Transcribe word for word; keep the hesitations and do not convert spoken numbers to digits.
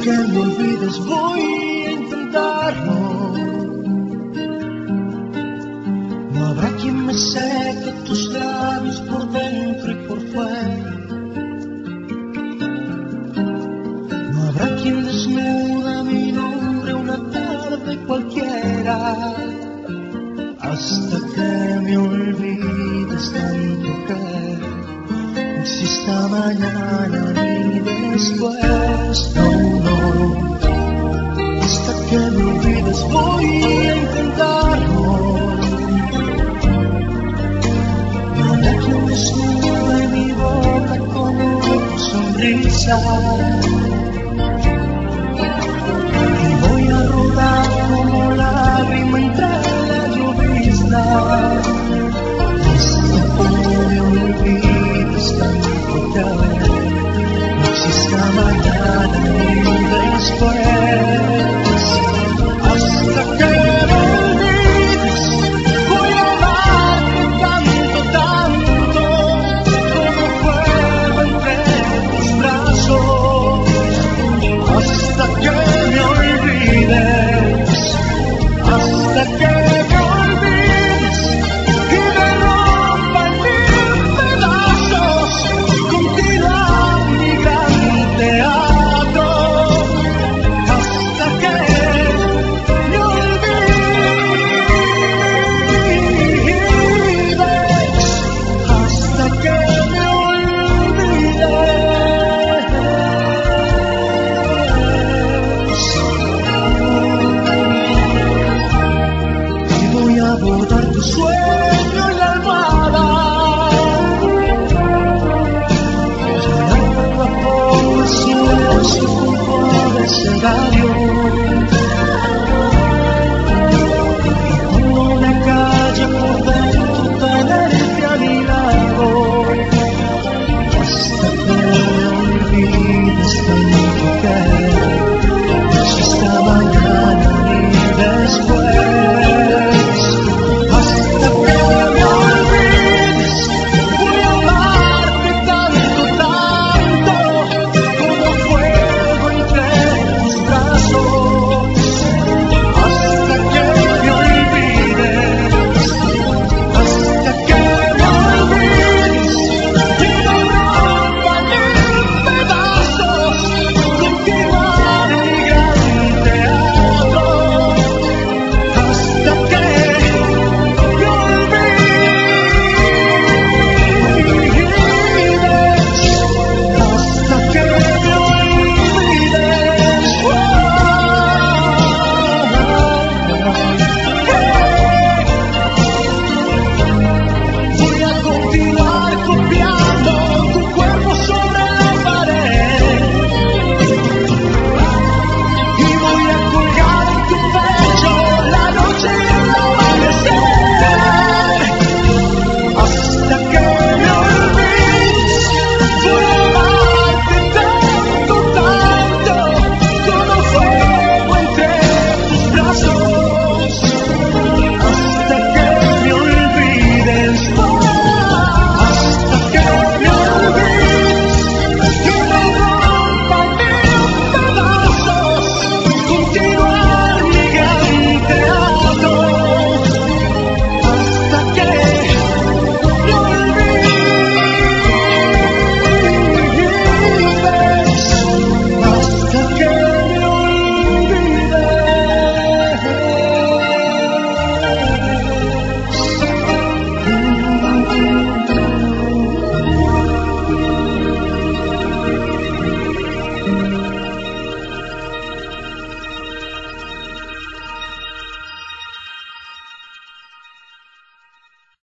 que me olvides voy a intentarlo. No habrá quien me seque tus labios por dentro y por fuera. No habrá quien desnuda mi nombre una tarde cualquiera. Hasta que me olvides tanto que no exista mañana ni después. No, no. Hasta que me olvides voy a intentarlo. No habrá quien desnude mi boca con tu sonrisa. Y voy a rodar como lágrima entre la llovizna. Hasta que me olvides tanto que no exista mañana ni después. Hasta que me olvides voy a amarte tanto, tanto como puedo entre tus brazos. Hasta que me olvides, hasta que me olvides y me rompa en mil pedazos. Continúa mi gran teatro. Hasta que me olvides, hasta que me olvides. Y voy a bordar tu sueño en la almohada. Llenar poco a poco el silencio con flores de gallo.